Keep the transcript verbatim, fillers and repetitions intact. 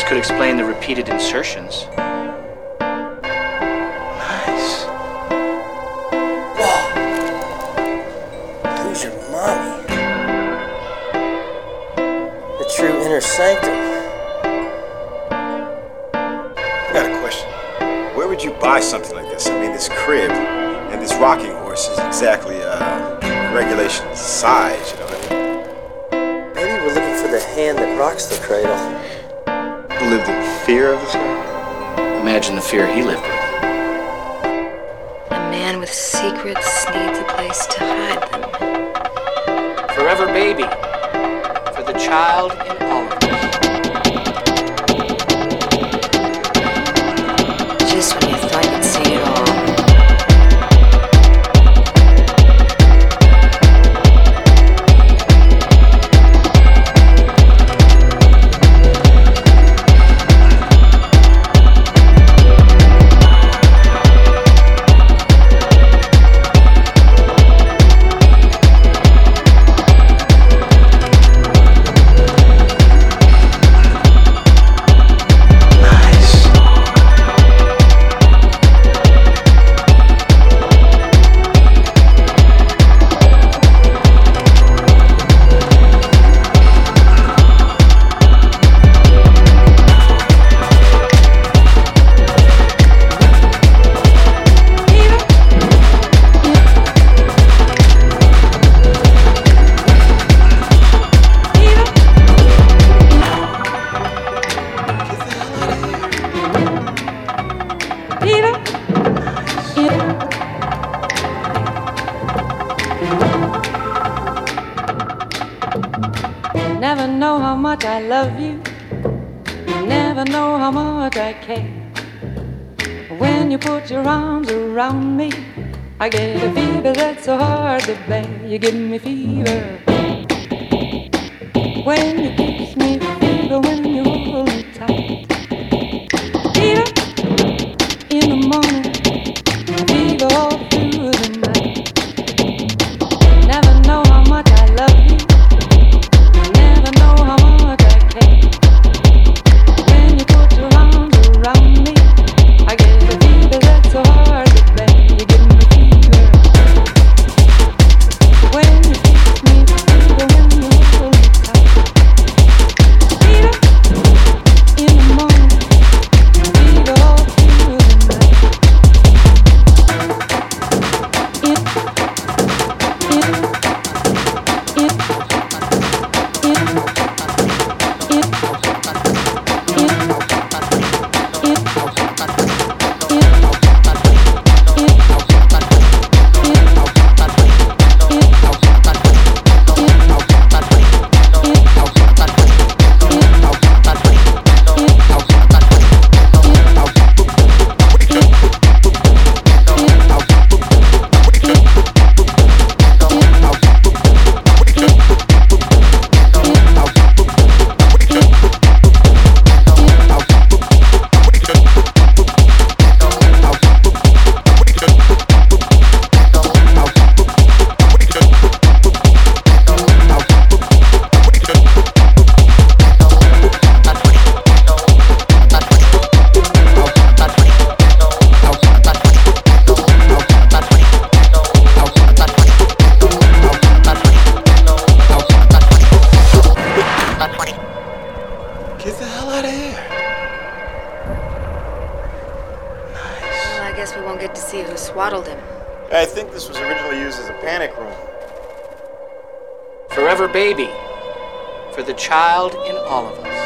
This could explain the repeated insertions. Nice. Whoa. Who's your mommy? The true inner sanctum. I got a question. Where would you buy something like this? I mean, this crib and this rocking horse is exactly uh, regulation size, you know what I mean? Maybe we're looking for the hand that rocks the cradle. You lived in fear of this guy? Imagine the fear he lived with. A man with secrets needs a place to hide them. Forever baby, for the child in all of us. Just when you thought you'd seen it all. Never know how much I love you. Never know how much I care. When you put your arms around me, I get a fever that's so hard to bear. You give me fever when you kiss me, fever when you hold me tight. Fever in the morning, fever all through the night. Never know how much I love you. Never know how much I care. When you put your arms around me, I get a fever that's so hard to bear. You give me fever when you kiss me, fever when you hold me tight. Fever in the morning, fever all through the night. It, it, it, Get the hell out of here. Well, I guess we won't get to see who swaddled him. I think this was originally used as a panic room. Forever baby, for the child in all of us.